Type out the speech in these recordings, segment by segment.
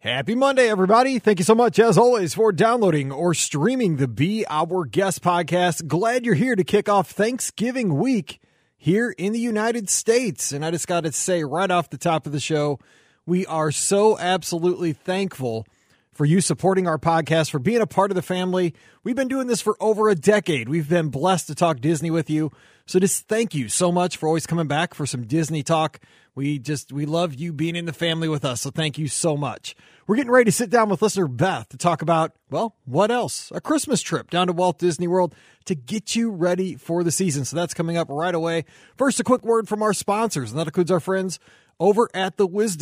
Happy Monday, everybody. Thank you so much, as always, for downloading or streaming the Be Our Guest podcast. Glad you're here to kick off Thanksgiving week here in the United States. And I just got to say right off the top of the show, we are so absolutely thankful for you supporting our podcast, for being a part of the family. We've been doing this for over a decade. We've been blessed to talk Disney with you. So just thank you so much for always coming back for some Disney talk. We love you being in the family with us. So thank you so much. We're getting ready to sit down with listener Beth to talk about, well, what else? A Christmas trip down to Walt Disney World to get you ready for the season. So that's coming up right away. First, a quick word from our sponsors, and that includes our friends over at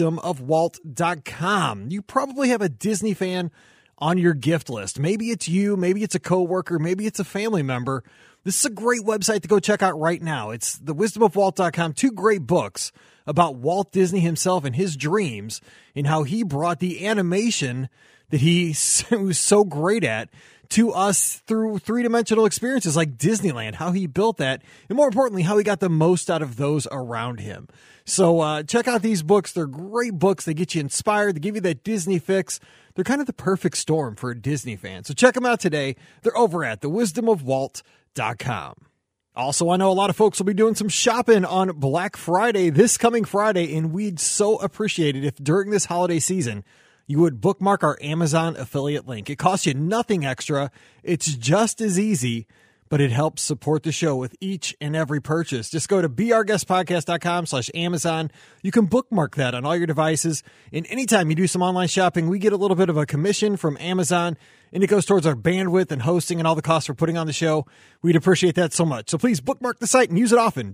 thewisdomofwalt.com. You probably have a Disney fan on your gift list. Maybe it's you, maybe it's a coworker, maybe it's a family member. This is a great website to go check out right now. It's thewisdomofwalt.com. 2 great books about Walt Disney himself and his dreams and how he brought the animation that he was so great at to us through 3-dimensional experiences like Disneyland, how he built that, and more importantly, how he got the most out of those around him. So check out these books. They're great books. They get you inspired. They give you that Disney fix. They're kind of the perfect storm for a Disney fan. So check them out today. They're over at thewisdomofwalt.com. Also, I know a lot of folks will be doing some shopping on Black Friday this coming Friday, and we'd so appreciate it if during this holiday season you would bookmark our Amazon affiliate link. It costs you nothing extra. It's just as easy, but it helps support the show with each and every purchase. Just go to beourguestpodcast.com/Amazon. You can bookmark that on all your devices. And anytime you do some online shopping, we get a little bit of a commission from Amazon, and it goes towards our bandwidth and hosting and all the costs we're putting on the show. We'd appreciate that so much. So please bookmark the site and use it often.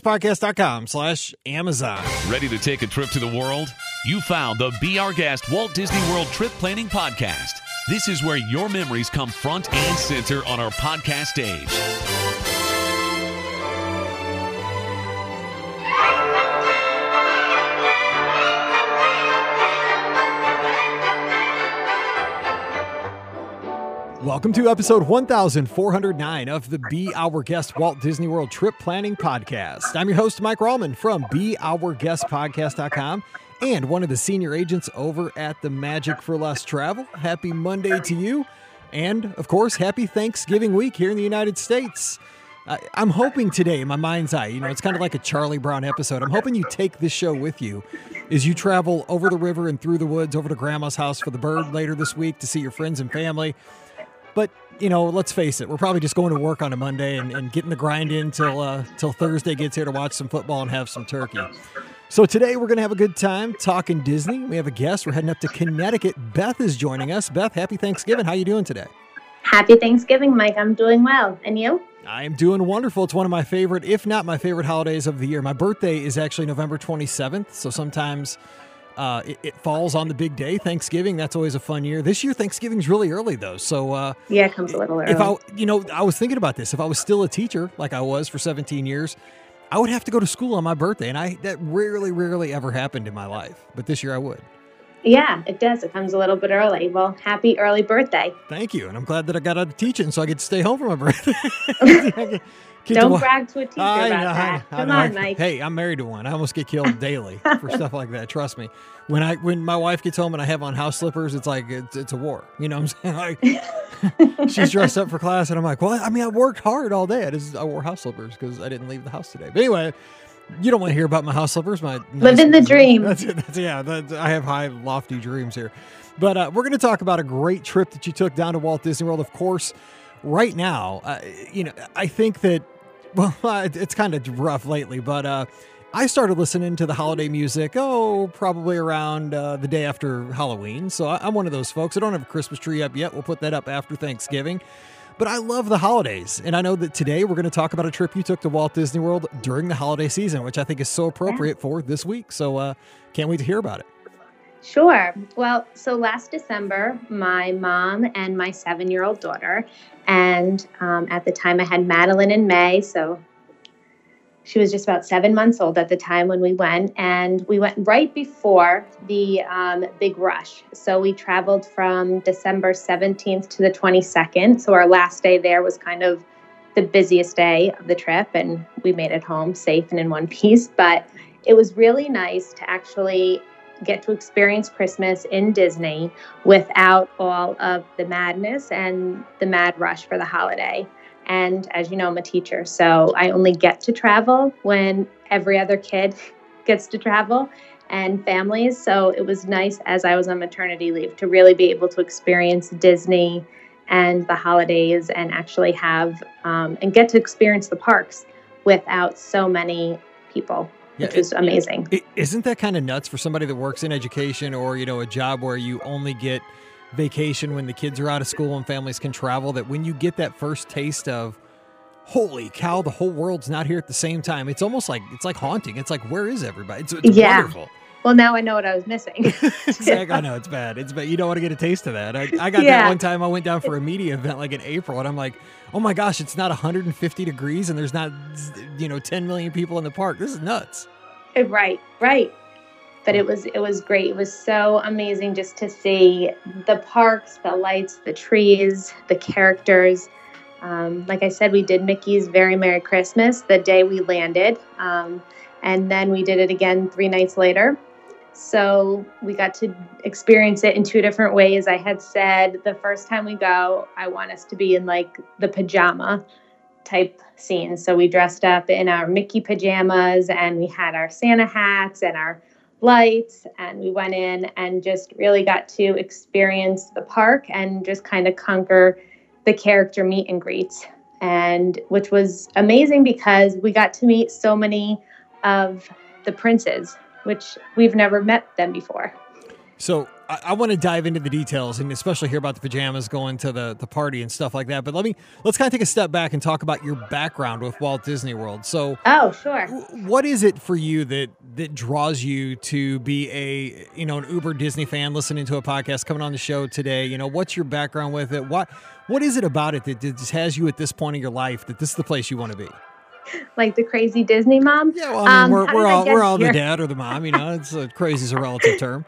beourguestpodcast.com/Amazon. Ready to take a trip to the world? You found the Be Our Guest Walt Disney World Trip Planning Podcast. This is where your memories come front and center on our podcast stage. Welcome to episode 1409 of the Be Our Guest Walt Disney World Trip Planning Podcast. I'm your host, Mike Rallman from beourguestpodcast.com and one of the senior agents over at the Magic for Less Travel. Happy Monday to you. And, of course, happy Thanksgiving week here in the United States. I'm hoping today, in my mind's eye, it's kind of like a Charlie Brown episode. I'm hoping you take this show with you as you travel over the river and through the woods over to Grandma's house for the bird later this week to see your friends and family. But, let's face it, we're probably just going to work on a Monday and getting the grind in till Thursday gets here to watch some football and have some turkey. So today we're going to have a good time talking Disney. We have a guest. We're heading up to Connecticut. Beth is joining us. Beth, happy Thanksgiving. How you doing today? Happy Thanksgiving, Mike. I'm doing well. And you? I am doing wonderful. It's one of my favorite, if not my favorite holidays of the year. My birthday is actually November 27th, so sometimes it falls on the big day, Thanksgiving. That's always a fun year. This year, Thanksgiving's really early, though. So yeah, it comes a little early. If I was thinking about this. If I was still a teacher, like I was for 17 years, I would have to go to school on my birthday, and that rarely ever happened in my life. But this year I would. Yeah, it does. It comes a little bit early. Well, happy early birthday. Thank you, and I'm glad that I got out of teaching so I could stay home for my birthday. Don't brag to a teacher about that. Come on, Mike. Hey, I'm married to one. I almost get killed daily for stuff like that. Trust me. When my wife gets home and I have on house slippers, it's like it's a war. You know what I'm saying? Like, she's dressed up for class, and I'm like, well, I mean, I worked hard all day. I wore house slippers because I didn't leave the house today. But anyway, you don't want to hear about my house slippers. Living the dream. That's it. I have high, lofty dreams here. But we're going to talk about a great trip that you took down to Walt Disney World. Of course, right now, I think that, well, it's kind of rough lately, but I started listening to the holiday music, probably around the day after Halloween. So I'm one of those folks. I don't have a Christmas tree up yet. We'll put that up after Thanksgiving. But I love the holidays. And I know that today we're going to talk about a trip you took to Walt Disney World during the holiday season, which I think is so appropriate for this week. So can't wait to hear about it. Sure. Well, so last December, my mom and my 7-year-old daughter, and at the time I had Madeline in May, so she was just about 7 months old at the time when we went, and we went right before the big rush. So we traveled from December 17th to the 22nd. So our last day there was kind of the busiest day of the trip, and we made it home safe and in one piece. But it was really nice to actually get to experience Christmas in Disney without all of the madness and the mad rush for the holiday. And as you know, I'm a teacher, so I only get to travel when every other kid gets to travel and families. So it was nice as I was on maternity leave to really be able to experience Disney and the holidays and actually have and get to experience the parks without so many people. Yeah, which is amazing. Isn't that kind of nuts for somebody that works in education or, a job where you only get vacation when the kids are out of school and families can travel, that when you get that first taste of, holy cow, the whole world's not here at the same time, it's almost like, it's like haunting. It's like, where is everybody? It's wonderful. Well, now I know what I was missing. Exactly. I know it's bad. It's bad. You don't want to get a taste of that. I got that one time. I went down for a media event like in April, and I'm like, oh my gosh, it's not 150 degrees and there's not, 10 million people in the park. This is nuts. Right. But it was great. It was so amazing just to see the parks, the lights, the trees, the characters. Like I said, we did Mickey's Very Merry Christmas the day we landed. And then we did it again 3 nights later. So we got to experience it in 2 different ways. I had said the first time we go, I want us to be in like the pajama type scene. So we dressed up in our Mickey pajamas and we had our Santa hats and our lights, and we went in and just really got to experience the park and just kind of conquer the character meet and greets, and which was amazing because we got to meet so many of the princes, which we've never met them before. So I want to dive into the details and especially hear about the pajamas going to the party and stuff like that. But let's kind of take a step back and talk about your background with Walt Disney World. So, sure. What is it for you that draws you to be an uber Disney fan, listening to a podcast, coming on the show today? What's your background with it? What is it about it that just has you at this point in your life that this is the place you want to be? Like the crazy Disney mom? Yeah, well, I mean, we're all the dad or the mom. It's crazy is a relative term.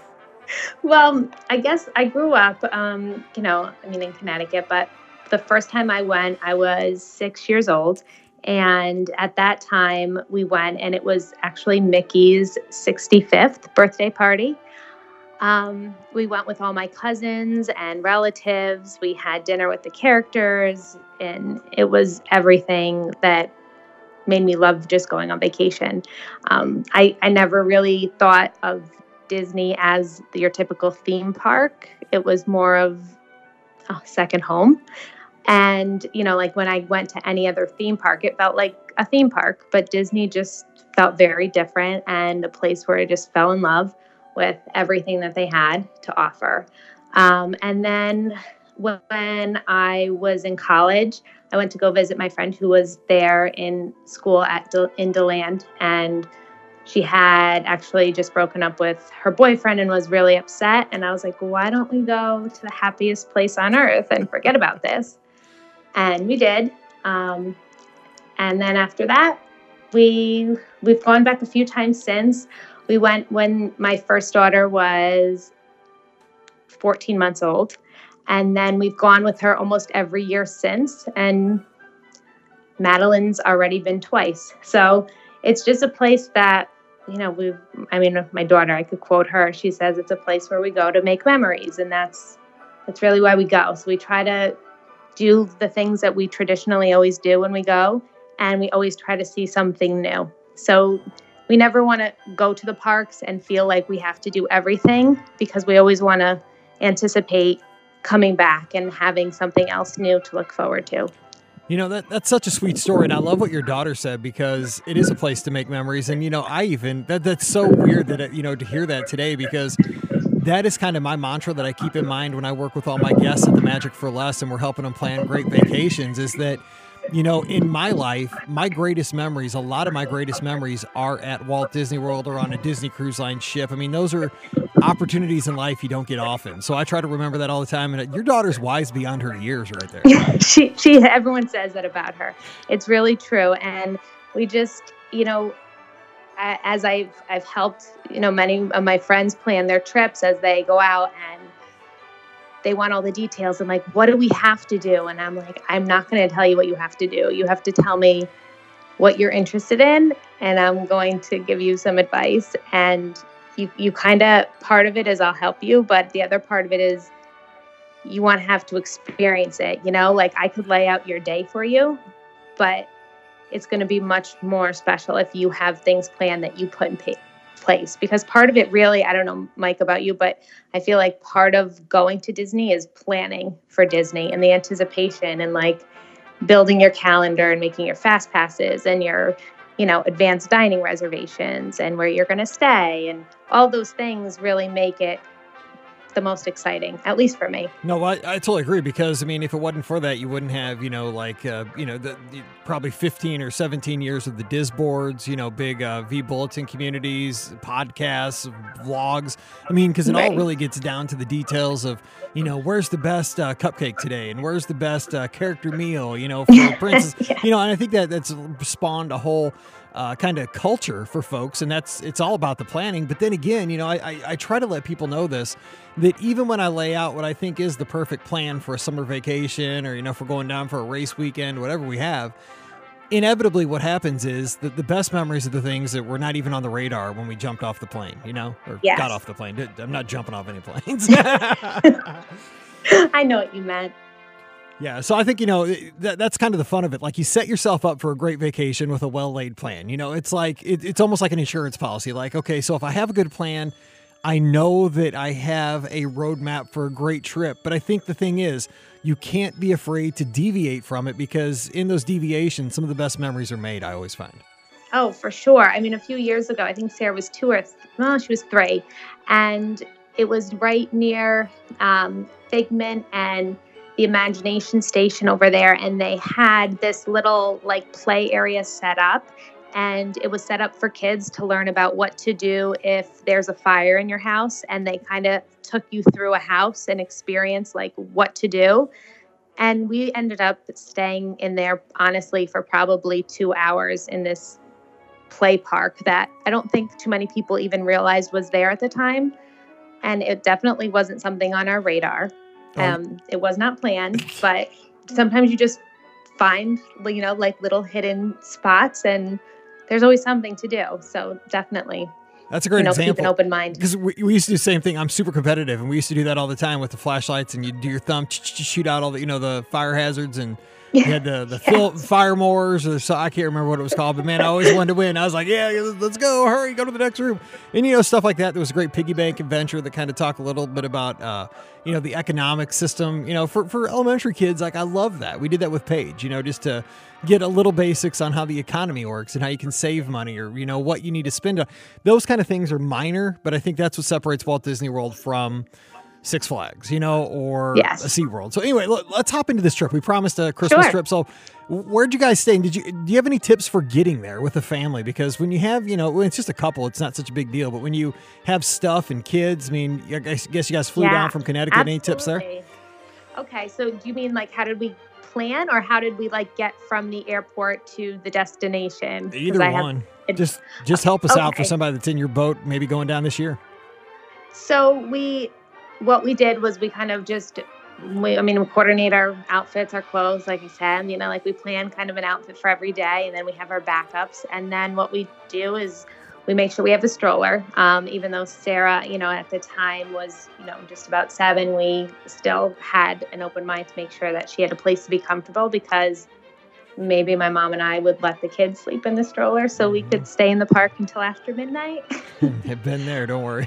Well, I guess I grew up, in Connecticut, but the first time I went, I was 6 years old. And at that time we went, and it was actually Mickey's 65th birthday party. We went with all my cousins and relatives. We had dinner with the characters, and it was everything that made me love just going on vacation. I never really thought of Disney as your typical theme park. It was more of a second home. And, like when I went to any other theme park, it felt like a theme park, but Disney just felt very different and a place where I just fell in love with everything that they had to offer. And then when I was in college, I went to go visit my friend who was there in school in DeLand, and she had actually just broken up with her boyfriend and was really upset. And I was like, why don't we go to the happiest place on earth and forget about this? And we did. And then after that, we've gone back a few times since. We went when my first daughter was 14 months old. And then we've gone with her almost every year since. And Madeline's already been twice. So it's just a place that, my daughter, I could quote her. She says it's a place where we go to make memories. And that's really why we go. So we try to do the things that we traditionally always do when we go. And we always try to see something new. So we never want to go to the parks and feel like we have to do everything, because we always want to anticipate coming back and having something else new to look forward to. That's such a sweet story. And I love what your daughter said, because it is a place to make memories. And, that's so weird that, to hear that today, because that is kind of my mantra that I keep in mind when I work with all my guests at the Magic for Less and we're helping them plan great vacations, is that, in my life, a lot of my greatest memories are at Walt Disney World or on a Disney Cruise Line ship. I mean, those are opportunities in life you don't get often. So I try to remember that all the time. And your daughter's wise beyond her years right there. she everyone says that about her. It's really true. And we just, as I've helped, many of my friends plan their trips as they go out and they want all the details. And like, what do we have to do? And I'm like, I'm not going to tell you what you have to do. You have to tell me what you're interested in, and I'm going to give you some advice. And you kind of, part of it is I'll help you, but the other part of it is you want to have to experience it, like I could lay out your day for you, but it's going to be much more special if you have things planned that you put in place. Because part of it really, I don't know, Mike, about you, but I feel like part of going to Disney is planning for Disney and the anticipation and like building your calendar and making your fast passes and your, advanced dining reservations and where you're going to stay. And all those things really make it the most exciting, at least for me. No, I totally agree, because if it wasn't for that, you wouldn't have, probably 15 or 17 years of the Diz boards, big V Bulletin communities, podcasts, vlogs. because it all really gets down to the details of, where's the best cupcake today and where's the best character meal, for Princess, and I think that's spawned a whole kind of culture for folks, and it's all about the planning. But then again, I try to let people know this, that even when I lay out what I think is the perfect plan for a summer vacation, or if we're going down for a race weekend, whatever we have, inevitably what happens is that the best memories are the things that were not even on the radar when we jumped off the plane, or got off the plane. I'm not jumping off any planes. I know what you meant. Yeah, so I think, that's kind of the fun of it. Like, you set yourself up for a great vacation with a well-laid plan. It's like, it's almost like an insurance policy. Like, okay, so if I have a good plan, I know that I have a roadmap for a great trip. But I think the thing is, you can't be afraid to deviate from it, because in those deviations, some of the best memories are made, I always find. Oh, for sure. A few years ago, I think Sarah was she was 3. And it was right near Figment and the Imagination Station over there, and they had this little play area set up, and it was set up for kids to learn about what to do if there's a fire in your house, and they kind of took you through a house and experience what to do. And we ended up staying in there, honestly, for probably 2 hours in this play park that I don't think too many people even realized was there at the time. And it definitely wasn't something on our radar. It was not planned, but sometimes you just find, little hidden spots, and there's always something to do. So definitely. That's a great example. Keep an open mind. Because we used to do the same thing. I'm super competitive, and we used to do that all the time with the flashlights, and you do your thumb, shoot out all the, the fire hazards, and you had the fire moors, or so I can't remember what it was called, but man, I always wanted to win. I was like, yeah, let's go, hurry, go to the next room. And, stuff like that. There was a great piggy bank adventure that kind of talked a little bit about, the economic system, for elementary kids. I love that. We did that with Paige, just to get a little basics on how the economy works and how you can save money, or, what you need to spend on. Those kind of things are minor, but I think that's what separates Walt Disney World from Six Flags, or a SeaWorld. So anyway, let's hop into this trip. We promised a Christmas trip. So where'd you guys stay? And do you have any tips for getting there with the family? Because when you have, when it's just a couple, it's not such a big deal. But when you have stuff and kids, I guess you guys flew down from Connecticut. Absolutely. Any tips there? Okay. So do you mean how did we plan, or how did we get from the airport to the destination? Either one. Just help us out for somebody that's in your boat, maybe going down this year. So what we did was we kind of we coordinate our outfits, our clothes, like I said, we plan kind of an outfit for every day, and then we have our backups. And then what we do is we make sure we have the stroller. Even though Sarah, at the time was, just about 7, we still had an open mind to make sure that she had a place to be comfortable, because maybe my mom and I would let the kids sleep in the stroller so we could stay in the park until after midnight. I've been there, don't worry.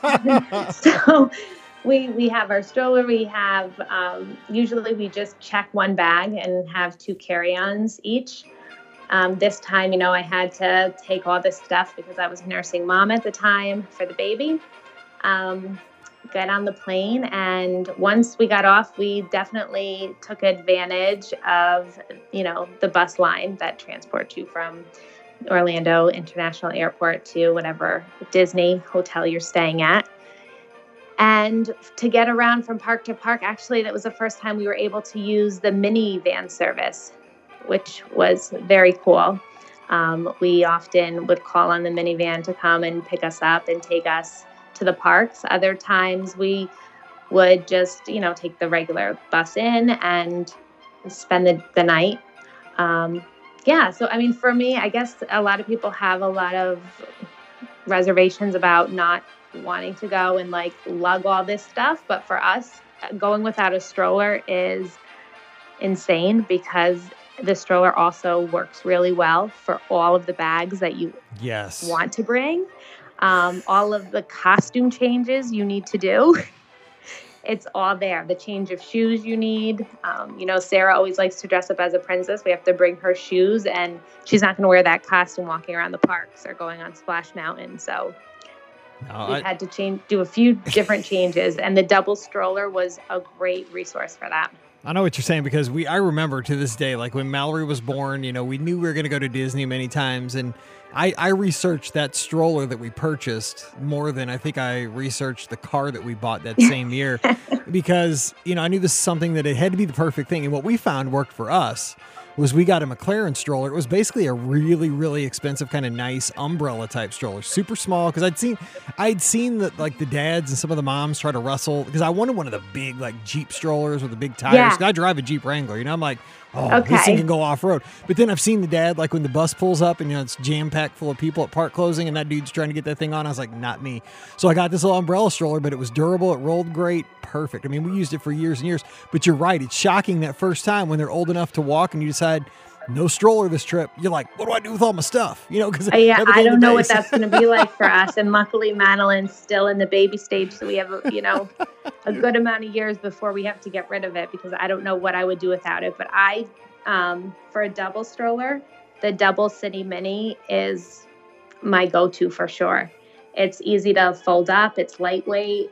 So we have our stroller. We have, usually we just check one bag and have 2 carry-ons each. This time, I had to take all this stuff because I was nursing mom at the time for the baby. Get on the plane, and once we got off, we definitely took advantage of, the bus line that transports you from Orlando International Airport to whatever Disney hotel you're staying at. And to get around from park to park, actually, that was the first time we were able to use the minivan service, which was very cool. We often would call on the minivan to come and pick us up and take us to the parks. Other times we would just, take the regular bus in and spend the night. So, for me, I guess a lot of people have a lot of reservations about not wanting to go and like lug all this stuff. But for us, going without a stroller is insane because the stroller also works really well for all of the bags that you want to bring. All of the costume changes you need to do. It's all there. The change of shoes you need. Sarah always likes to dress up as a princess. We have to bring her shoes, and she's not going to wear that costume walking around the parks or going on Splash Mountain. So we've had to do a few different changes, and the double stroller was a great resource for that. I know what you're saying because I remember to this day, like when Mallory was born, we knew we were going to go to Disney many times, and I researched that stroller that we purchased more than I think I researched the car that we bought that same year because, I knew this is something that it had to be the perfect thing. And what we found worked for us was we got a McLaren stroller. It was basically a really, really expensive kind of nice umbrella type stroller, super small. Because I'd seen that like the dads and some of the moms try to wrestle because I wanted one of the big like Jeep strollers with the big tires. Yeah. 'Cause I drive a Jeep Wrangler, I'm like, this thing can go off road. But then I've seen the dad like when the bus pulls up and it's jam packed full of people at park closing, and that dude's trying to get that thing on. I was like, not me. So I got this little umbrella stroller, but it was durable. It rolled great, perfect. I mean, we used it for years and years. But you're right, it's shocking that first time when they're old enough to walk and you decide no stroller this trip. You're like, what do I do with all my stuff? Because I don't know what that's going to be like for us. And luckily, Madeline's still in the baby stage, so we have a good amount of years before we have to get rid of it because I don't know what I would do without it. But for a double stroller, the double City Mini is my go-to for sure. It's easy to fold up. It's lightweight.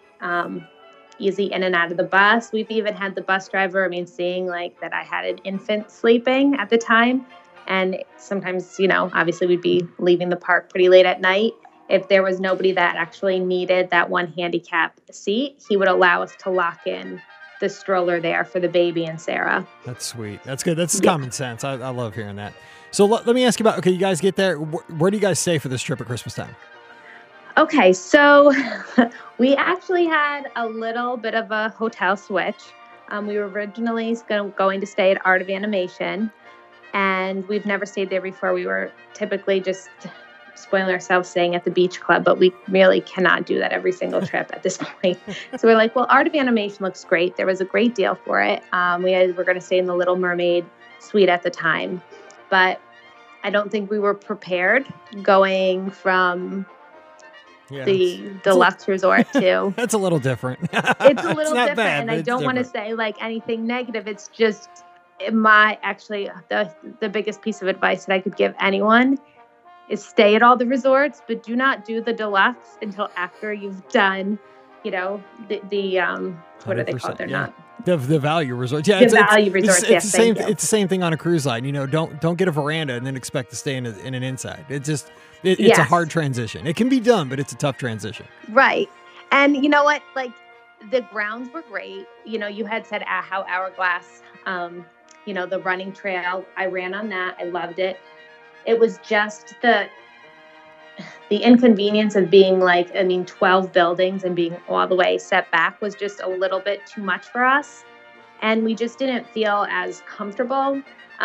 Easy in and out of the bus. We've even had the bus driver, seeing like that I had an infant sleeping at the time. And sometimes, obviously we'd be leaving the park pretty late at night. If there was nobody that actually needed that one handicap seat, he would allow us to lock in the stroller there for the baby and Sarah. That's sweet. That's good. That's common sense. I love hearing that. So let me ask you about, you guys get there. Where do you guys stay for this trip at Christmas time? Okay, so we actually had a little bit of a hotel switch. We were originally going to stay at Art of Animation, and we've never stayed there before. We were typically just spoiling ourselves staying at the beach club, but we really cannot do that every single trip at this point. So we're like, well, Art of Animation looks great. There was a great deal for it. We were going to stay in the Little Mermaid suite at the time, but I don't think we were prepared going from the deluxe resort too. That's a little different. It's a little different, bad, and I don't want to say like anything negative. It's just the biggest piece of advice that I could give anyone is stay at all the resorts, but do not do the deluxe until after you've done, what are they called? They're not. The value resorts. Yeah, the value resorts. It's the same thing on a cruise line. Don't get a veranda and then expect to stay in an inside. It's a hard transition. It can be done, but it's a tough transition. Right. And you know what? Like the grounds were great. You had said how Hourglass, the running trail. I ran on that. I loved it. It was just the inconvenience of being 12 buildings and being all the way set back was just a little bit too much for us. And we just didn't feel as comfortable.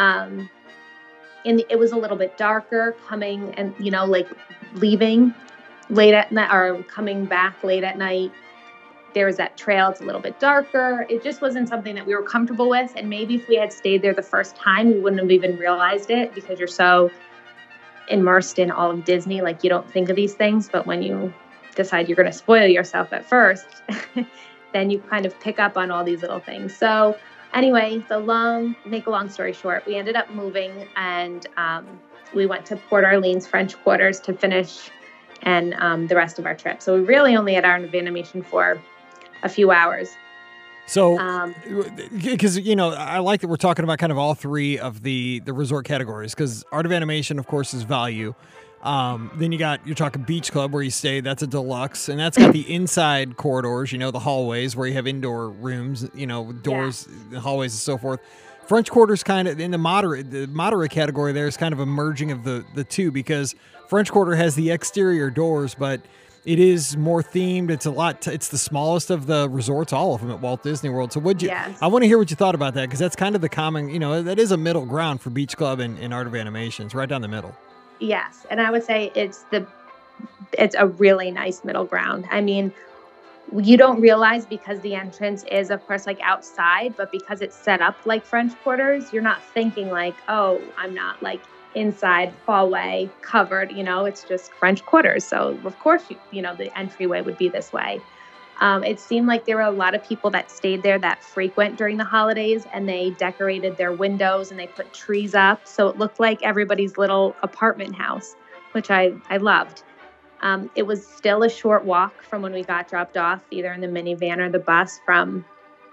It was a little bit darker coming and, leaving late at night or coming back late at night. There was that trail. It's a little bit darker. It just wasn't something that we were comfortable with. And maybe if we had stayed there the first time, we wouldn't have even realized it because you're so immersed in all of Disney, you don't think of these things, but when you decide you're going to spoil yourself at first, then you kind of pick up on all these little things. So anyway, make a long story short, we ended up moving and we went to Port Orleans French Quarters to finish and the rest of our trip. So we really only had Art of Animation for a few hours. So, because, I like that we're talking about kind of all three of the resort categories, because Art of Animation, of course, is value. Then you're talking Beach Club where you stay. That's a deluxe. And that's got the inside corridors, the hallways where you have indoor rooms, doors, hallways and so forth. French Quarter's kind of in the moderate category there is kind of a merging of the two, because French Quarter has the exterior doors, but it is more themed. It's it's the smallest of the resorts, all of them at Walt Disney World. So I want to hear what you thought about that, because that's kind of the common, that is a middle ground for Beach Club and Art of Animation. It's right down the middle. Yes. And I would say it's the it's a really nice middle ground. I mean, you don't realize because the entrance is, of course, like outside, but because it's set up like French Quarters, you're not thinking like, oh, I'm not like inside hallway covered, it's just French Quarters. So of course, the entryway would be this way. It seemed like there were a lot of people that stayed there that frequent during the holidays, and they decorated their windows and they put trees up. So it looked like everybody's little apartment house, which I loved. It was still a short walk from when we got dropped off, either in the minivan or the bus from,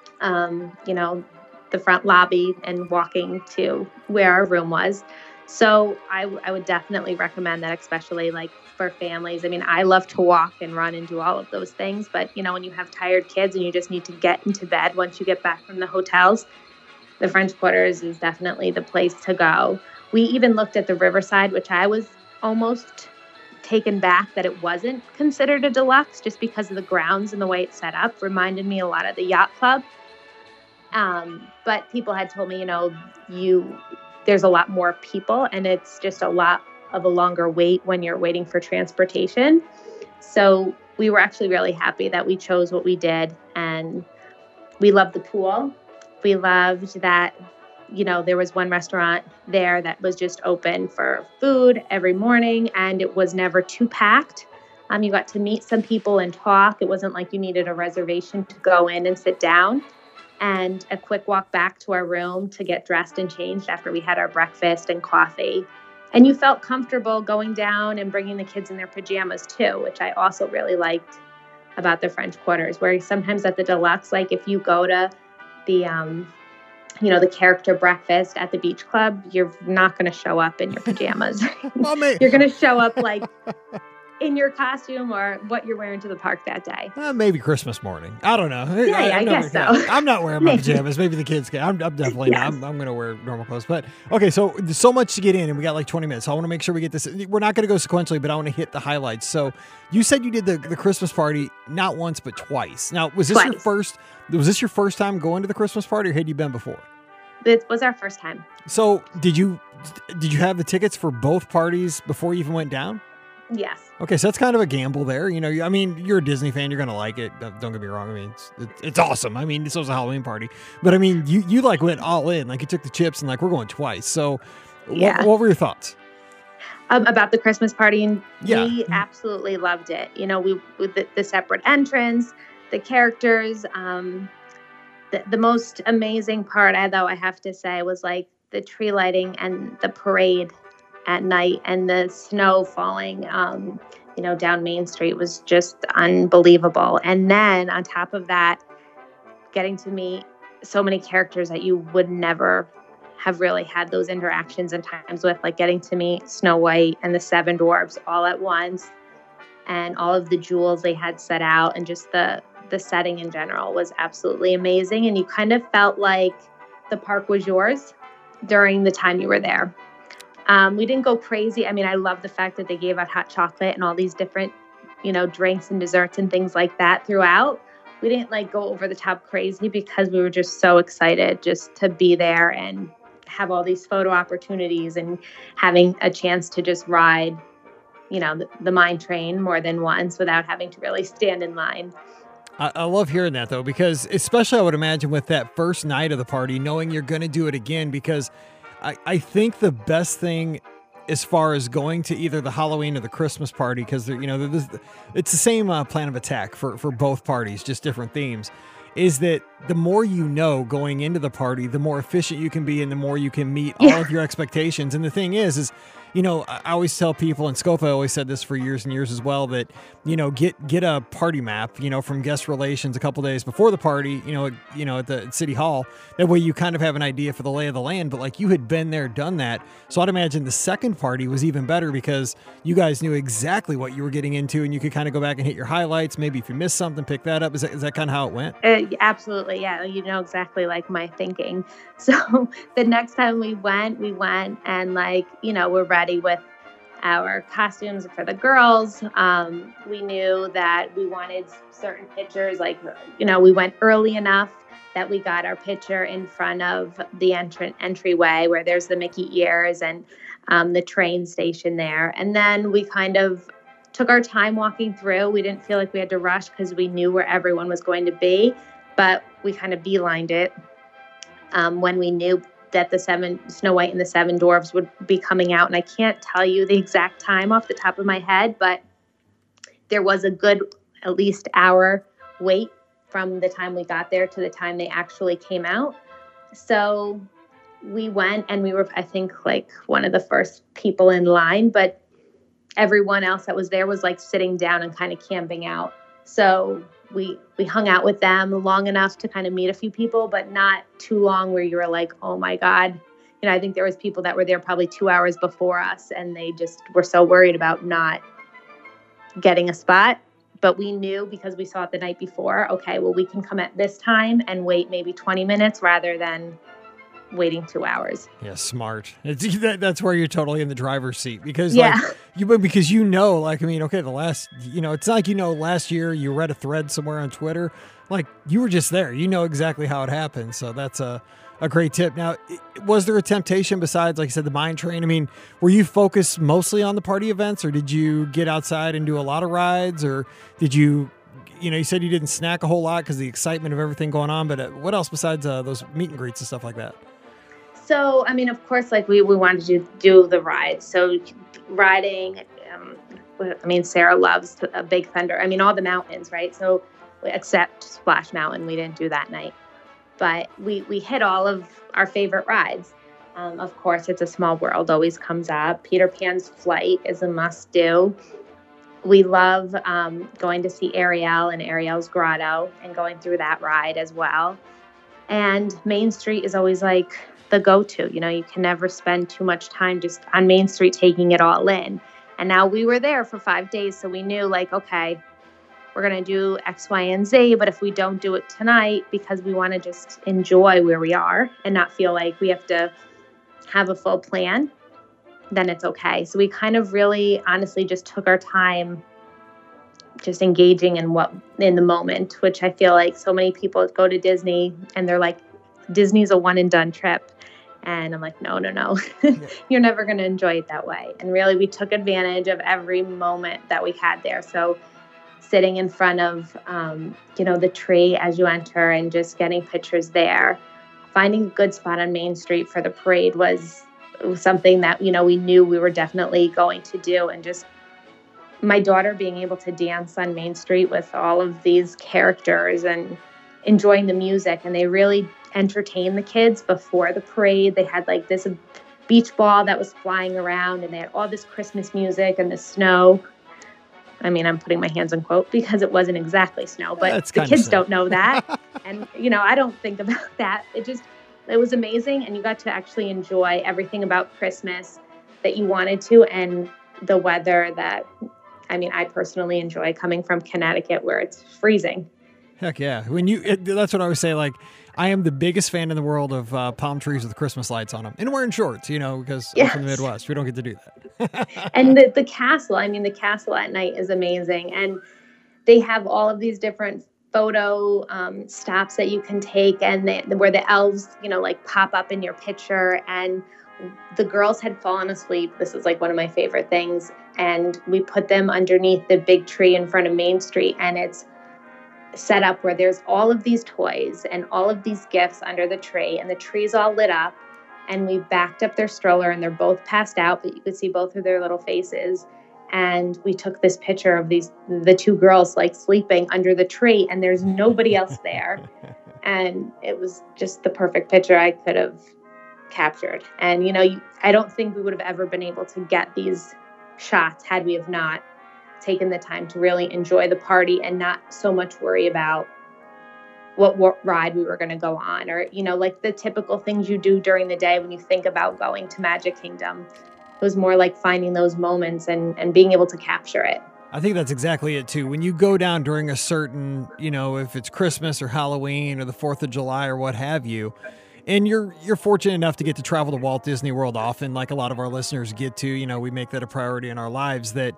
the front lobby and walking to where our room was. So I would definitely recommend that, especially like for families. I mean, I love to walk and run and do all of those things, but when you have tired kids and you just need to get into bed once you get back from the hotels, the French Quarters is definitely the place to go. We even looked at the Riverside, which I was almost taken back that it wasn't considered a deluxe just because of the grounds and the way it's set up. Reminded me a lot of the Yacht Club. But people had told me, there's a lot more people and it's just a lot of a longer wait when you're waiting for transportation. So we were actually really happy that we chose what we did, and we loved the pool. We loved that, there was one restaurant there that was just open for food every morning, and it was never too packed. You got to meet some people and talk. It wasn't like you needed a reservation to go in and sit down. And a quick walk back to our room to get dressed and changed after we had our breakfast and coffee. And you felt comfortable going down and bringing the kids in their pajamas too, which I also really liked about the French Quarters, where sometimes at the deluxe, like if you go to the, the character breakfast at the beach club, you're not going to show up in your pajamas. Well, you're going to show up like in your costume or what you're wearing to the park that day. Maybe Christmas morning. I don't know. I guess so. I'm not wearing my pajamas. Maybe the kids can. I'm definitely not. I'm going to wear normal clothes. But okay, so there's so much to get in, and we got like 20 minutes. So I want to make sure we get this. We're not going to go sequentially, but I want to hit the highlights. So you said you did the Christmas party not once but twice. Now, was this your first time going to the Christmas party, or had you been before? It was our first time. So did you have the tickets for both parties before you even went down? Yes. Okay, so that's kind of a gamble there. I mean, you're a Disney fan. You're going to like it. Don't get me wrong. I mean, it's awesome. I mean, this was a Halloween party. But, I mean, you like went all in. Like, you took the chips and, like, we're going twice. So what were your thoughts? About the Christmas party? Yeah. We absolutely loved it. We with the separate entrance, the characters. The most amazing part, though, I have to say, was, like, the tree lighting and the parade at night and the snow falling, down Main Street was just unbelievable. And then on top of that, getting to meet so many characters that you would never have really had those interactions and times with, like getting to meet Snow White and the Seven Dwarfs all at once, and all of the jewels they had set out, and just the setting in general was absolutely amazing. And you kind of felt like the park was yours during the time you were there. We didn't go crazy. I mean, I love the fact that they gave out hot chocolate and all these different, drinks and desserts and things like that throughout. We didn't like go over the top crazy because we were just so excited just to be there and have all these photo opportunities and having a chance to just ride, the mine train more than once without having to really stand in line. I love hearing that, though, because especially I would imagine with that first night of the party, knowing you're going to do it again, because I think the best thing as far as going to either the Halloween or the Christmas party, because it's the same plan of attack for both parties, just different themes, is that the more you know going into the party, the more efficient you can be and the more you can meet all of your expectations. And the thing is I always tell people, and Scopa always said this for years and years as well, that, get a party map, from guest relations a couple days before the party, at the City Hall. That way you kind of have an idea for the lay of the land, but like you had been there, done that. So I'd imagine the second party was even better because you guys knew exactly what you were getting into and you could kind of go back and hit your highlights. Maybe if you missed something, pick that up. Is that kind of how it went? Absolutely. Yeah. Exactly like my thinking. So the next time we went and we're ready with our costumes for the girls. We knew that we wanted certain pictures, we went early enough that we got our picture in front of the entryway where there's the Mickey ears and the train station there. And then we kind of took our time walking through. We didn't feel like we had to rush because we knew where everyone was going to be, but we kind of beelined it when we knew that the Snow White and the Seven Dwarfs would be coming out. And I can't tell you the exact time off the top of my head, but there was a good at least hour wait from the time we got there to the time they actually came out. So we went, and we were, I think, like one of the first people in line, but everyone else that was there was like sitting down and kind of camping out. So we hung out with them long enough to kind of meet a few people, but not too long where you were like, oh my God. You know, I think there was people that were there probably 2 hours before us, and they just were so worried about not getting a spot. But we knew, because we saw it the night before, okay, well, we can come at this time and wait maybe 20 minutes rather than waiting 2 hours. Yeah, smart. That's where you're totally in the driver's seat, because because like, I mean, okay, it's like, last year you read a thread somewhere on Twitter, like you were just there, exactly how it happened. So that's a great tip. Now, was there a temptation besides, like you said, the mine train? I mean, were you focused mostly on the party events, or did you get outside and do a lot of rides, or did you, you said you didn't snack a whole lot because of the excitement of everything going on, but what else besides those meet and greets and stuff like that? So, I mean, of course, like we wanted to do the rides. So riding, Sarah loves a Big Thunder. I mean, all the mountains, right? So except Splash Mountain, we didn't do that night. But we hit all of our favorite rides. Of course, It's a Small World always comes up. Peter Pan's Flight is a must-do. We love going to see Ariel and Ariel's Grotto and going through that ride as well. And Main Street is always like the go-to. You can never spend too much time just on Main Street taking it all in. And now we were there for 5 days, so we knew, like, okay, we're going to do X, Y, and Z, but if we don't do it tonight because we want to just enjoy where we are and not feel like we have to have a full plan, then it's okay. So we kind of really honestly just took our time just engaging in the moment, which I feel like so many people go to Disney and they're like, Disney's a one and done trip. And I'm like, no. You're never going to enjoy it that way. And really, we took advantage of every moment that we had there. So sitting in front of, the tree as you enter and just getting pictures there, finding a good spot on Main Street for the parade was something that, we knew we were definitely going to do. And just my daughter being able to dance on Main Street with all of these characters and enjoying the music. And they really entertained the kids before the parade. They had like this beach ball that was flying around, and they had all this Christmas music and the snow. I mean, I'm putting my hands in quote because it wasn't exactly snow, but the kids don't know that. And, I don't think about that. It was amazing. And you got to actually enjoy everything about Christmas that you wanted to, and the weather that, I personally enjoy coming from Connecticut where it's freezing. Heck yeah. That's what I always say. Like, I am the biggest fan in the world of palm trees with Christmas lights on them and wearing shorts, because I'm from the Midwest. We don't get to do that. And the castle, the castle at night is amazing. And they have all of these different photo stops that you can take, and where the elves, pop up in your picture. And the girls had fallen asleep. This is like one of my favorite things. And we put them underneath the big tree in front of Main Street. And it's set up where there's all of these toys and all of these gifts under the tree, and the tree's all lit up, and we backed up their stroller, and they're both passed out, but you could see both of their little faces. And we took this picture of the two girls like sleeping under the tree, and there's nobody else there. And it was just the perfect picture I could have captured. And, I don't think we would have ever been able to get these shots had we have not taken the time to really enjoy the party and not so much worry about what ride we were going to go on, or, like the typical things you do during the day when you think about going to Magic Kingdom. It was more like finding those moments and being able to capture it. I think that's exactly it too. When you go down during a certain, if it's Christmas or Halloween or the 4th of July or what have you, and you're fortunate enough to get to travel to Walt Disney World often, like a lot of our listeners get to, we make that a priority in our lives, that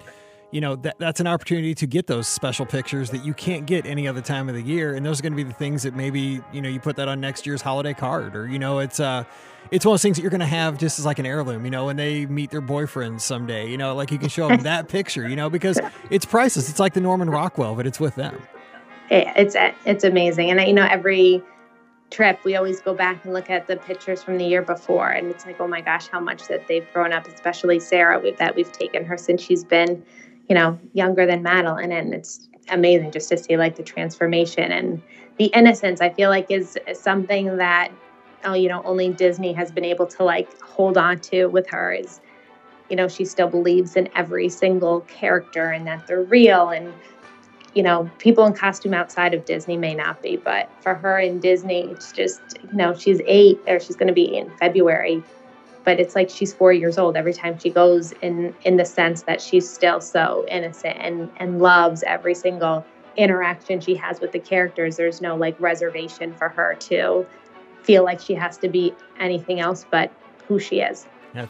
that's an opportunity to get those special pictures that you can't get any other time of the year. And those are going to be the things that maybe, you put that on next year's holiday card, or, it's one of those things that you're going to have just as like an heirloom, when they meet their boyfriends someday, like you can show them that picture, because it's priceless. It's like the Norman Rockwell, but it's with them. It's amazing. And every trip, we always go back and look at the pictures from the year before, and it's like, oh my gosh, how much that they've grown up, especially Sarah, that we've taken her since she's been, younger than Madeline. And it's amazing just to see like the transformation and the innocence, I feel like is something that, only Disney has been able to like hold on to with her. Is, she still believes in every single character and that they're real. And people in costume outside of Disney may not be, but for her in Disney, it's just, she's 8, or she's going to be in February, but it's like she's 4 years old every time she goes, in the sense that she's still so innocent and loves every single interaction she has with the characters. There's no like reservation for her to feel like she has to be anything else but who she is.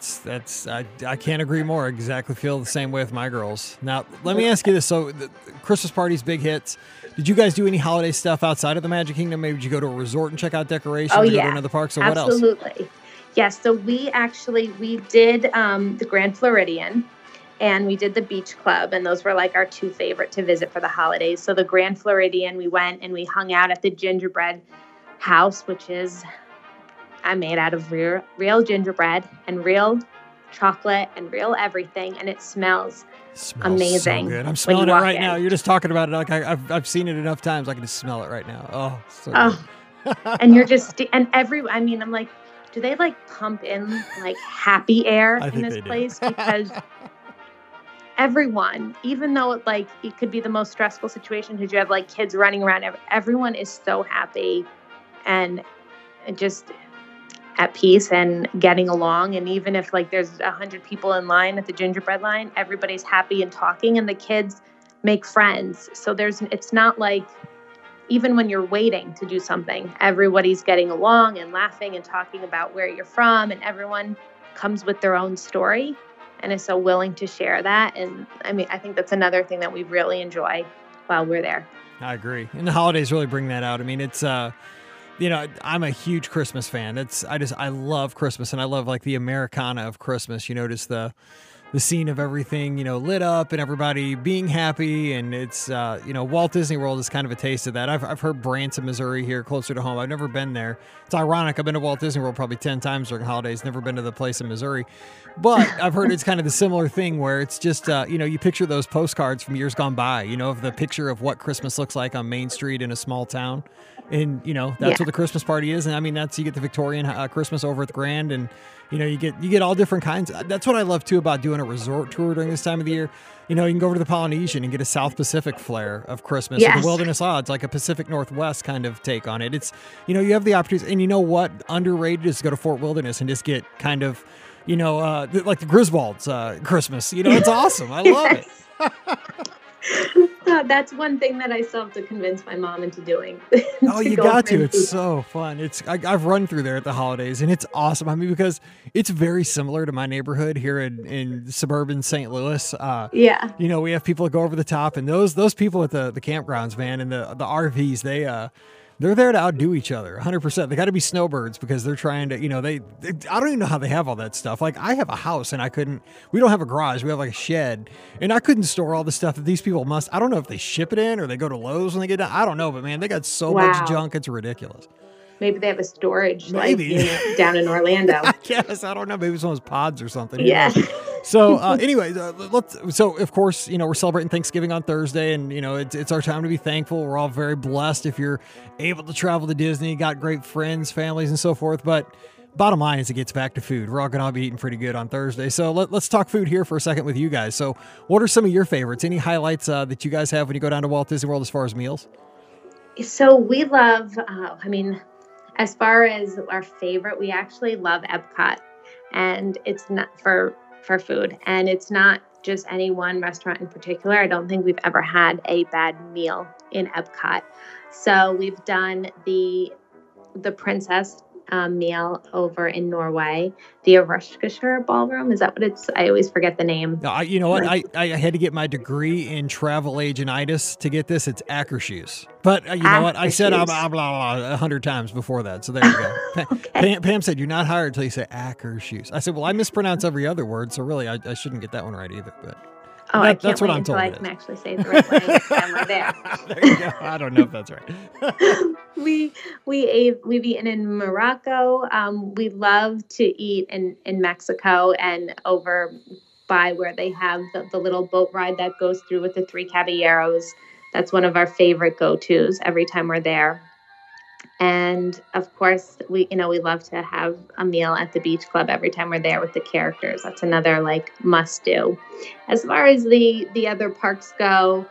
I can't agree more. I exactly feel the same way with my girls. Now, let me ask you this. So the Christmas parties, big hits. Did you guys do any holiday stuff outside of the Magic Kingdom? Maybe did you go to a resort and check out decorations? Oh, or yeah. Go to another park? So what else? Absolutely. Yes. So we did the Grand Floridian, and we did the Beach Club. And those were like our 2 favorite to visit for the holidays. So the Grand Floridian, we went and we hung out at the gingerbread house, which is made out of real gingerbread and real chocolate and real everything, and it smells amazing. So good. I'm smelling it right now. You're just talking about it like I've seen it enough times. I can just smell it right now. Oh, so good. And you're just I'm like, do they like pump in like happy air in this place? Because everyone, even though it could be the most stressful situation because you have like kids running around, everyone is so happy and just at peace and getting along. And even if like there's 100 people in line at the gingerbread line, everybody's happy and talking, and the kids make friends. So it's not like, even when you're waiting to do something, everybody's getting along and laughing and talking about where you're from, and everyone comes with their own story and is so willing to share that. And I think that's another thing that we really enjoy while we're there. I agree. And the holidays really bring that out. I mean, it's, I'm a huge Christmas fan. I love Christmas, and I love like the Americana of Christmas. Just the scene of everything, lit up and everybody being happy. And it's, Walt Disney World is kind of a taste of that. I've heard Branson, Missouri here closer to home. I've never been there. It's ironic. I've been to Walt Disney World probably 10 times during holidays, never been to the place in Missouri. But I've heard it's kind of the similar thing where it's just, you picture those postcards from years gone by, of the picture of what Christmas looks like on Main Street in a small town. And, that's what the Christmas party is. And you get the Victorian Christmas over at the Grand, and, you get all different kinds. That's what I love too about doing a resort tour during this time of the year. You can go over to the Polynesian and get a South Pacific flair of Christmas. Yes. Or the Wilderness Lodge, like a Pacific Northwest kind of take on it. It's, you have the opportunity, and you know what? Underrated is to go to Fort Wilderness and just get kind of, like the Griswolds Christmas. It's awesome. I love it. That's one thing that I still have to convince my mom into doing. Oh, you got to. It's so fun. I've run through there at the holidays, and it's awesome. Because it's very similar to my neighborhood here in suburban St. Louis. Yeah. We have people that go over the top, and those people at the campgrounds, man, and the RVs, they're there to outdo each other 100%. They got to be snowbirds because they're trying to, I don't even know how they have all that stuff. Like, I have a house and we don't have a garage. We have like a shed, and I couldn't store all the stuff that these people must. I don't know if they ship it in or they go to Lowe's when they get done. I don't know, but man, they got so much junk. It's ridiculous. Maybe they have a storage down in Orlando. I guess. I don't know. Maybe it's one of those pods or something. Yeah. So anyways, so of course, we're celebrating Thanksgiving on Thursday, and, it's our time to be thankful. We're all very blessed if you're able to travel to Disney, got great friends, families, and so forth. But bottom line is it gets back to food. We're all going to be eating pretty good on Thursday. So let's talk food here for a second with you guys. So what are some of your favorites? Any highlights that you guys have when you go down to Walt Disney World as far as meals? So we love, as far as our favorite, we actually love Epcot, and it's not for food, and it's not just any one restaurant in particular. I don't think we've ever had a bad meal in Epcot. So we've done the Princess meal over in Norway, the Arushkashire Ballroom. Is that what it's? I always forget the name. No, you know what? I had to get my degree in travel agentitis to get this. It's Akershus. But you know what? I said blah, blah, blah 100 times before that. So there you go. Okay. Pam said, you're not hired until you say Akershus. I said, well, I mispronounce every other word. So really, I shouldn't get that one right either. But I can't that's what I'm told. I can actually say it the right way next time we're there. There you go. I don't know if that's right. We've eaten in Morocco. We love to eat in Mexico and over by where they have the little boat ride that goes through with the Three Caballeros. That's one of our favorite go-tos every time we're there. And of course, we love to have a meal at the beach club every time we're there with the characters. That's another like must do. As far as the other parks go,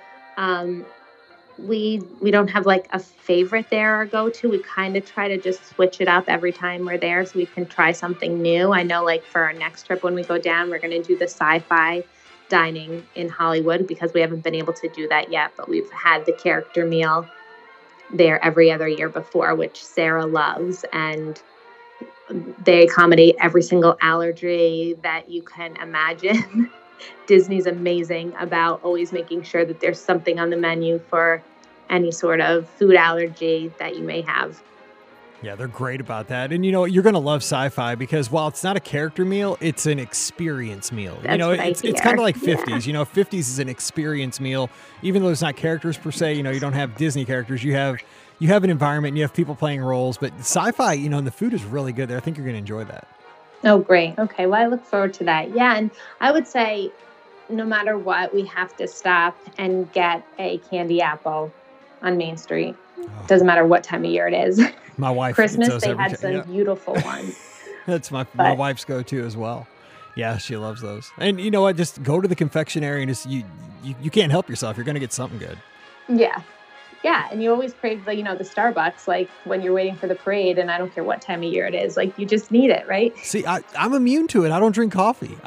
we don't have like a favorite there or go to. We kind of try to just switch it up every time we're there so we can try something new. I know like for our next trip when we go down, we're going to do the sci-fi dining in Hollywood because we haven't been able to do that yet, but we've had the character meal there every other year before, which Sarah loves, and they accommodate every single allergy that you can imagine. Disney's amazing about always making sure that there's something on the menu for any sort of food allergy that you may have. Yeah, they're great about that. And you know what? You're going to love sci-fi because while it's not a character meal, it's an experience meal. That's you know, what it's kind of like 50s. Yeah. You know, 50s is an experience meal. Even though it's not characters per se, you know, you don't have Disney characters. You have an environment and you have people playing roles. But sci-fi, you know, and the food is really good there. I think you're going to enjoy that. Oh, great. Okay, well, I look forward to that. Yeah, and I would say no matter what, we have to stop and get a candy apple on Main Street. Doesn't matter what time of year it is. My wife Christmas, they had some beautiful ones. That's my wife's go-to as well. Yeah, she loves those. And you know what? Just go to the confectionery and just you can't help yourself. You're going to get something good. Yeah. Yeah, and you always crave the Starbucks, like when you're waiting for the parade, and I don't care what time of year it is, like you just need it, right? See, I'm immune to it. I don't drink coffee.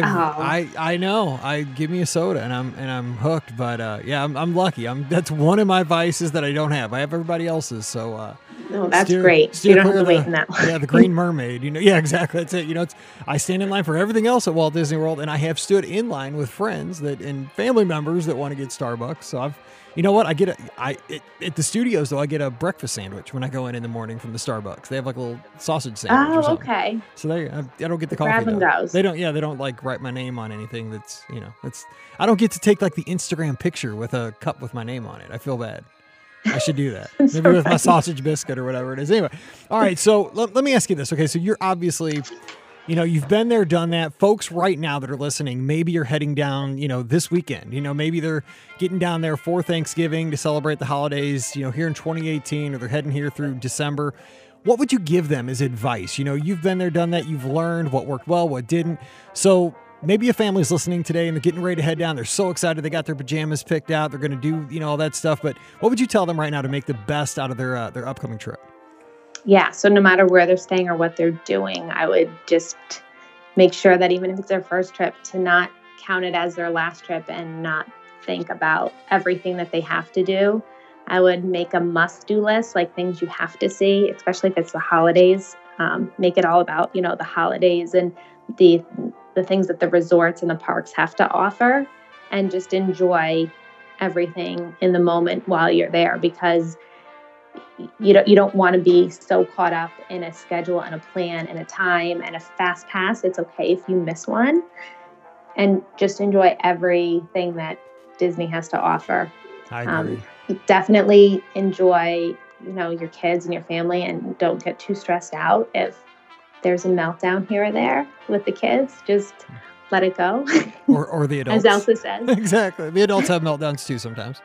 I know. Give me a soda and I'm hooked. But yeah, I'm lucky. That's one of my vices that I don't have. I have everybody else's. So no, that's great. You don't have to wait in that line. Yeah, the Green Mermaid. You know, yeah, exactly. That's it. You know, I stand in line for everything else at Walt Disney World, and I have stood in line with friends and family members that want to get Starbucks. So you know what? At the studios though, I get a breakfast sandwich when I go in the morning from the Starbucks. They have like a little sausage sandwich or something. Okay. So I don't get the coffee. Grab and goes. They don't like write my name on anything that's, you know, I don't get to take like the Instagram picture with a cup with my name on it. I feel bad. I should do that. Maybe with my sausage biscuit or whatever it is. Anyway. All right. So let me ask you this. Okay. So you're obviously, you know, you've been there, done that. Folks right now that are listening, maybe you're heading down, you know, this weekend. You know, maybe they're getting down there for Thanksgiving to celebrate the holidays, you know, here in 2018, or they're heading here through December. What would you give them as advice? You know, you've been there, done that. You've learned what worked well, what didn't. So maybe a family's listening today and they're getting ready to head down. They're so excited. They got their pajamas picked out. They're going to do, you know, all that stuff. But what would you tell them right now to make the best out of their upcoming trip? Yeah. So no matter where they're staying or what they're doing, I would just make sure that even if it's their first trip, to not count it as their last trip and not think about everything that they have to do. I would make a must-do list, like things you have to see, especially if it's the holidays. Make it all about, you know, the holidays and the things that the resorts and the parks have to offer, and just enjoy everything in the moment while you're there, because you don't want to be so caught up in a schedule and a plan and a time and a fast pass. It's okay if you miss one, and just enjoy everything that Disney has to offer. I agree. Definitely enjoy, you know, your kids and your family, and don't get too stressed out if there's a meltdown here or there with the kids. Just let it go. Or the adults. As Elsa says. Exactly. The adults have meltdowns too sometimes.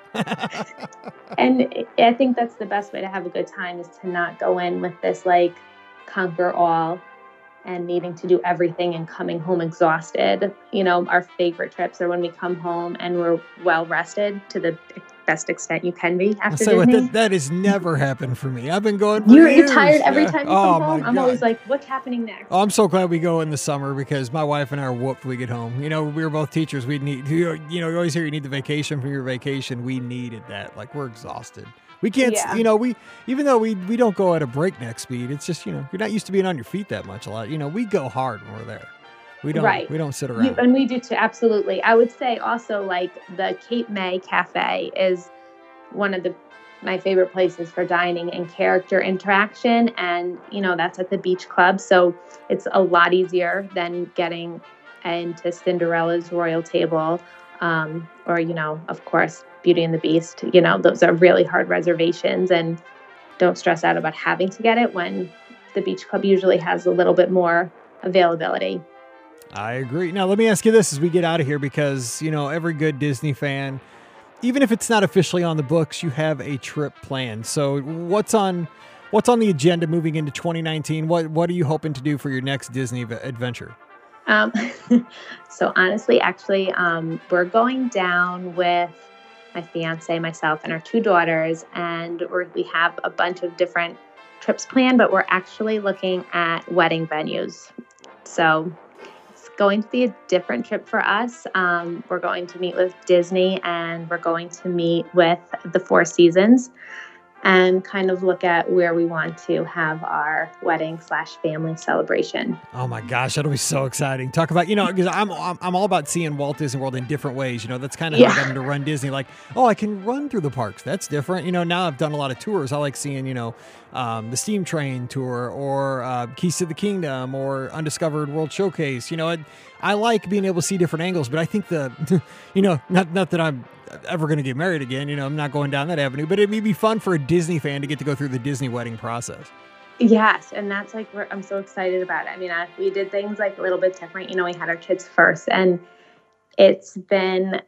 And I think that's the best way to have a good time, is to not go in with this like conquer all and needing to do everything and coming home exhausted. You know, our favorite trips are when we come home and we're well rested to the best extent you can be after Disney. That has never happened for me. I've been going for You're years. tired every time you come home. I'm always like, what's happening next? Oh, I'm so glad we go in the summer, because my wife and I are whooped when we get home. You know, we were both teachers. We need, you know, you always hear you need the vacation from your vacation. We needed that. Like, we're exhausted. We can't, Yeah. even though we don't go at a breakneck speed, it's just, you're not used to being on your feet that much a lot. We go hard when we're there. We don't sit around. And we do too. Absolutely. I would say also like the Cape May Cafe is one of my favorite places for dining and character interaction. And, that's at the Beach Club. So it's a lot easier than getting into Cinderella's Royal Table, or, of course, Beauty and the Beast. Those are really hard reservations, and don't stress out about having to get it when the Beach Club usually has a little bit more availability. I agree. Now, let me ask you this as we get out of here, because, every good Disney fan, even if it's not officially on the books, you have a trip planned. So what's on the agenda moving into 2019? What are you hoping to do for your next Disney adventure? So honestly, actually, we're going down with my fiance, myself, and our 2 daughters, and we have a bunch of different trips planned, but we're actually looking at wedding venues. So it's going to be a different trip for us. We're going to meet with Disney, and we're going to meet with the Four Seasons and kind of look at where we want to have our wedding/family celebration. Oh my gosh, that'll be so exciting. Talk about, because I'm all about seeing Walt Disney World in different ways. That's kind of how I'm going to run Disney. Like, I can run through the parks. That's different. Now I've done a lot of tours. I like seeing, the Steam Train Tour, or Keys to the Kingdom, or Undiscovered World Showcase. I like being able to see different angles, but I think not that I'm ever going to get married again. I'm not going down that avenue, but it'd be fun for a Disney fan to get to go through the Disney wedding process. Yes. And that's I'm so excited about it. I mean, we did things like a little bit different. We had our kids first, and it's been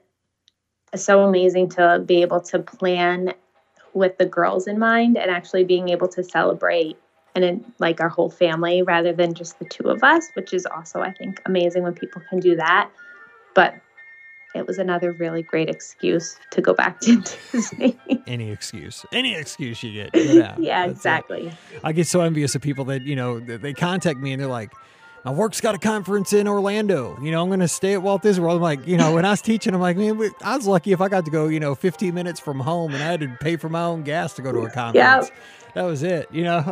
so amazing to be able to plan with the girls in mind, and actually being able to celebrate and like our whole family rather than just the 2 of us, which is also, I think, amazing when people can do that. But it was another really great excuse to go back to Disney. Any excuse you get. Yeah, that's exactly. It. I get so envious of people that, they contact me and they're like, my work's got a conference in Orlando. I'm going to stay at Walt Disney World. I'm like, when I was teaching, I'm like, man, I was lucky if I got to go, 15 minutes from home, and I had to pay for my own gas to go to a conference. Yep. That was it.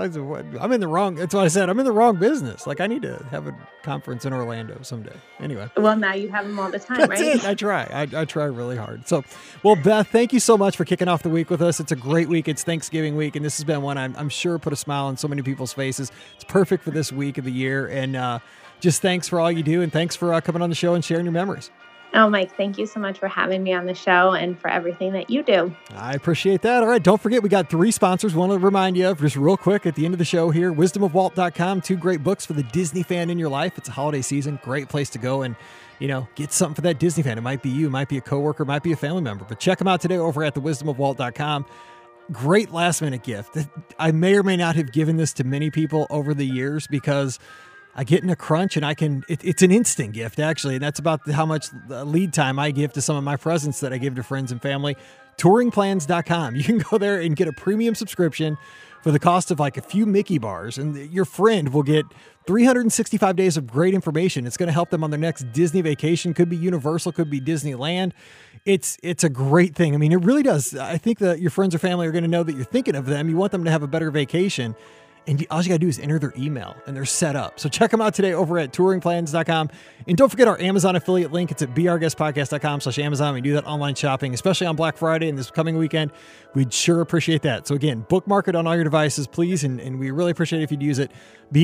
I'm in the wrong. That's what I said. I'm in the wrong business. Like, I need to have a conference in Orlando someday. Anyway. Well, now you have them all the time, right? That's it. I try. I try really hard. So, well, Beth, thank you so much for kicking off the week with us. It's a great week. It's Thanksgiving week, and this has been one I'm sure put a smile on so many people's faces. It's perfect for this week of the year, and just thanks for all you do, and thanks for coming on the show and sharing your memories. Oh, Mike, thank you so much for having me on the show and for everything that you do. I appreciate that. All right, don't forget, we got 3 sponsors. Want to remind you of, just real quick at the end of the show here, wisdomofwalt.com, 2 great books for the Disney fan in your life. It's a holiday season, great place to go and, get something for that Disney fan. It might be you, it might be a coworker, it might be a family member, but check them out today over at thewisdomofwalt.com. Great last-minute gift. I may or may not have given this to many people over the years because I get in a crunch and it's an instant gift, actually. And that's about how much lead time I give to some of my presents that I give to friends and family. Touringplans.com. You can go there and get a premium subscription for the cost of like a few Mickey bars, and your friend will get 365 days of great information. It's going to help them on their next Disney vacation. Could be Universal, could be Disneyland. It's a great thing. I mean, it really does. I think that your friends or family are going to know that you're thinking of them. You want them to have a better vacation. And all you got to do is enter their email, and they're set up. So check them out today over at touringplans.com. And don't forget our Amazon affiliate link. It's at beourguestpodcast.com/Amazon. We do that online shopping, especially on Black Friday and this coming weekend. We'd sure appreciate that. So again, bookmark it on all your devices, please. And we really appreciate it if you'd use it.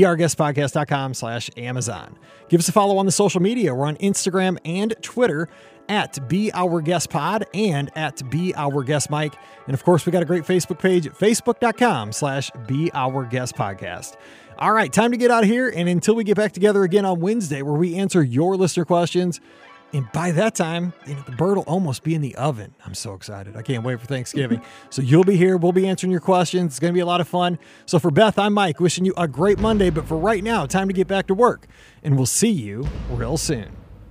beourguestpodcast.com/Amazon. Give us a follow on the social media. We're on Instagram and Twitter at Be Our Guest Pod and at Be Our Guest Mike. And of course, we got a great Facebook page at facebook.com/Be Our Guest Podcast. All right, time to get out of here. And until we get back together again on Wednesday, where we answer your listener questions. And by that time, the bird will almost be in the oven. I'm so excited. I can't wait for Thanksgiving. So you'll be here. We'll be answering your questions. It's going to be a lot of fun. So for Beth, I'm Mike, wishing you a great Monday. But for right now, time to get back to work. And we'll see you real soon.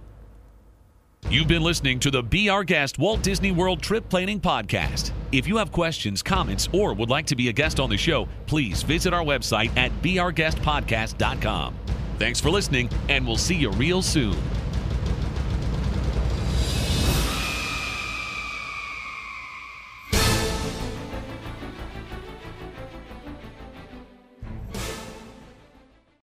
You've been listening to the Be Our Guest Walt Disney World Trip Planning Podcast. If you have questions, comments, or would like to be a guest on the show, please visit our website at beourguestpodcast.com. Thanks for listening, and we'll see you real soon.